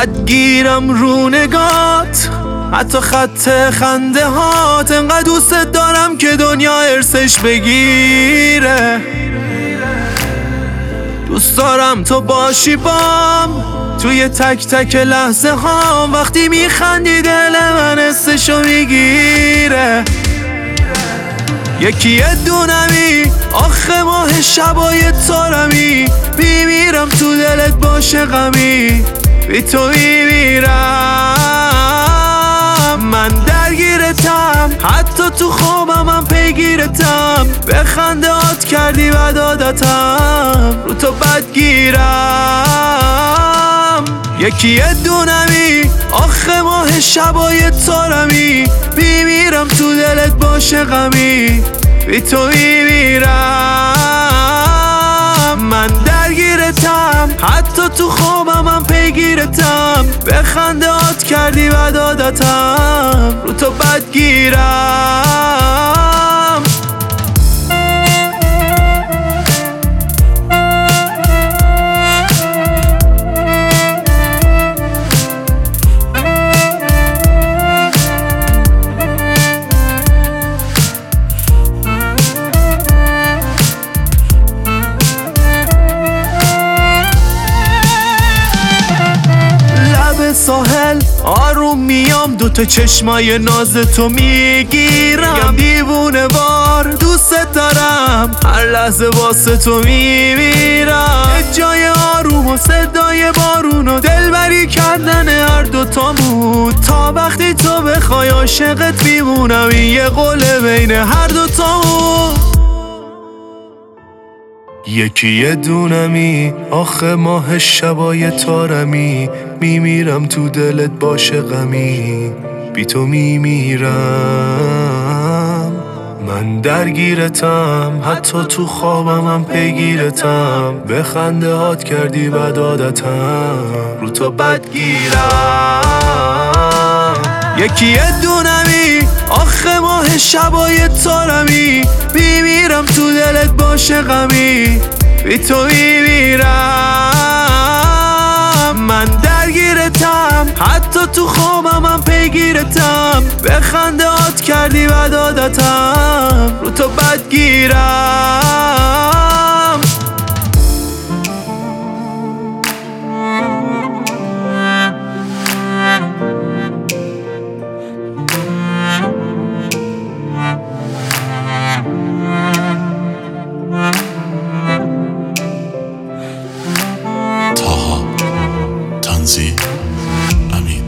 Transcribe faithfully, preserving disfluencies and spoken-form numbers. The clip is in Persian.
بدگیرم رو نگات، حتی خط خنده هات. انقدر دوست دارم که دنیا ارسش بگیره. دوست دارم تو باشی بام توی تک تک لحظه هام. وقتی میخندی دل من حسشو میگیره. یکی یه دونمی آخه ماه شبای تارمی. میمیرم تو دلت باشه غمی، بی تو میمیرم. من درگیرتم حتی تو خوابم من پیگیرتم. به خنده هات کردی بد عادتم، رو تو بدگیرم. یکی یه دونمی آخه ماه شبای تارمی. میمیرم تو دلت باشه غمی، بی تو میمیرم. من درگیرتم حتی تو خوابم من پیگیرتم. به خنده هات کردی بد عادتم، رو تو بدگیرم. ساحل آروم میام، دوتا چشمای ناز تو میگیرم. دیوونه وار دوست دارم، هر لحظه واسه تو میمیرم. جای آروم و صدای بارون و دلبری کردن هر دوتامون. تا وقتی تو بخوای عاشقت میمونم، این یه قوله بین هر دوتامون. یکی یه دونمی آخه ماه شبای تارمی. میمیرم تو دلت باشه غمی، بی تو میمیرم. من درگیرتم حتی تو خوابم من پیگیرتم. به خنده هات کردی بد عادتم، رو تو بدگیرم. یکی یه دونمی آخه ماه شبای تارمی. میمیرم تو دلت باشه غمی، بی تو میمیرم. من درگیرتم حتی تو خوابم من پیگیرتم. به خنده هات کردی بد عادتم، رو تو بدگیرم. تاها تنزی امین.